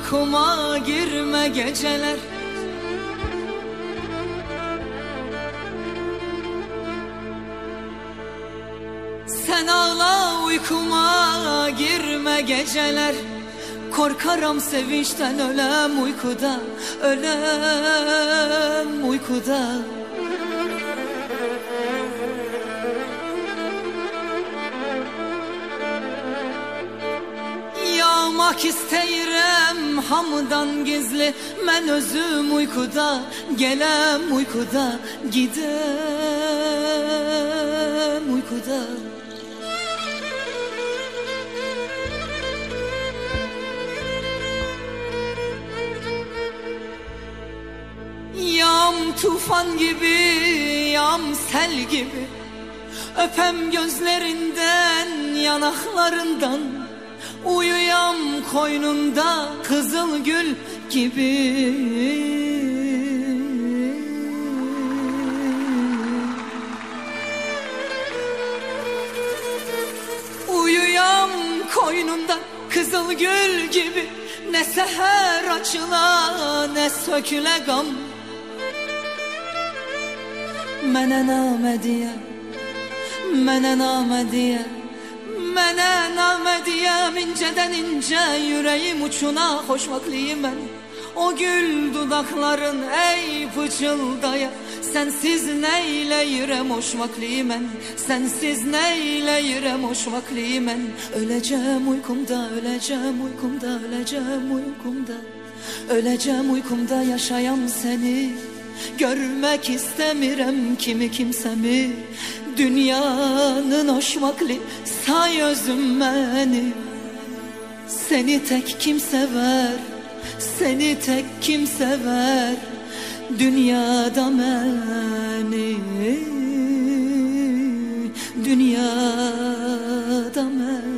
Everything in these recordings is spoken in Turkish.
uykuma girme geceler. Sen ağla uykuma girme geceler. Korkarım sevinçten ölem uykuda, ölem uykuda. Yağmak isteyirem hamdan gizli. Men özüm uykuda, gelem uykuda, gidem uykuda. Yağm tufan gibi, yağm sel gibi. Öpem gözlerinden, yanaklarından. Uyuyam koynunda kızıl gül gibi. Uyuyam koynunda kızıl gül gibi. Ne seher açıla, ne söküle gam. Mənə namədiyə, mənə namədiyə, mənə namədiyəm. İncədən incə yüreğim uçuna xoşvaxtlıyım mən. O gül dudakların ey fıçıldaya. Sensiz neyleyirem hoşvaxtlıyım mən. Sensiz neyleyirem hoşvaxtlıyım mən. Öləcəm uykumda, öləcəm uykumda, öləcəm uykumda. Öləcəm uykumda yaşayam seni. Görmek istemirem kimi kimsemi. Dünyanın hoşmaklı say özüm beni. Seni tek kim sever, seni tek kim sever. Dünyada beni, dünyada beni.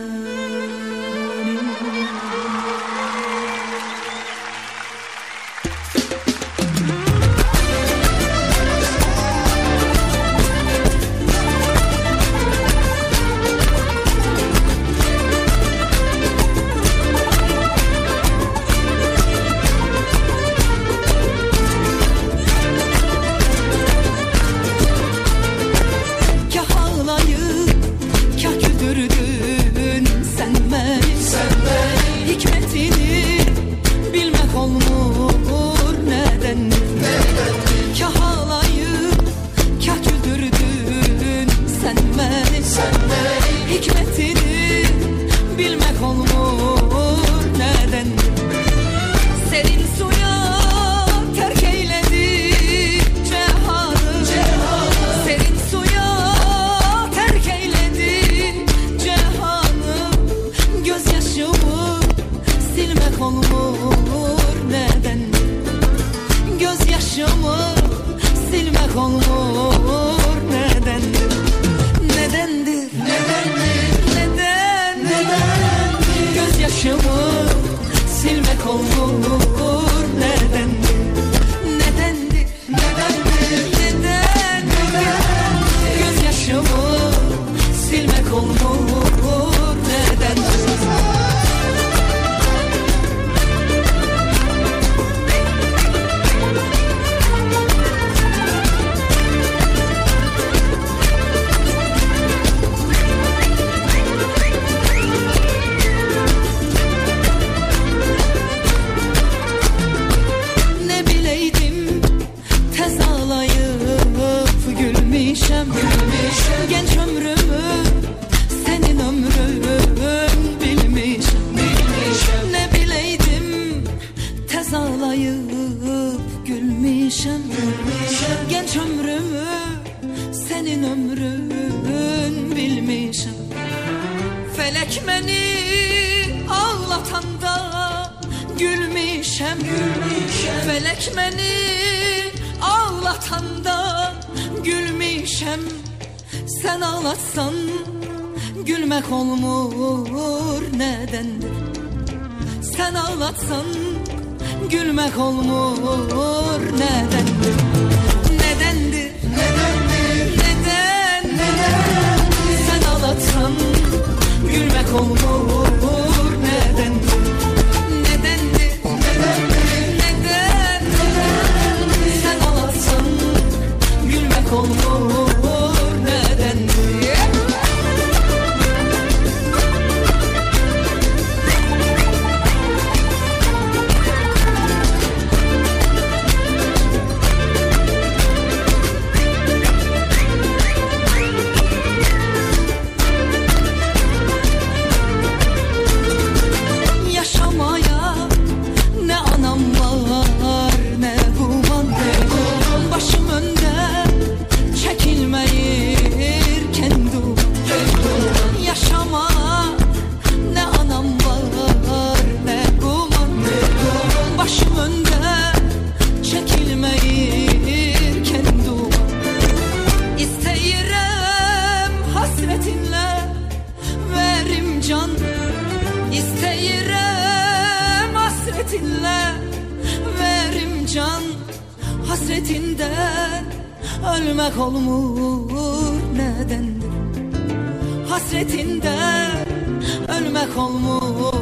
Felek beni ağlatanda gülmüşem. Sen ağlatsan gülmek olmur nedendir? Sen ağlatsan gülmek olmur nedendir? Nedendir? Neden? Sen ağlatsan gülmek olmur nedendir? Nedendir? Hasretinde ölmek olmur nedendir? Hasretinde ölmek olmur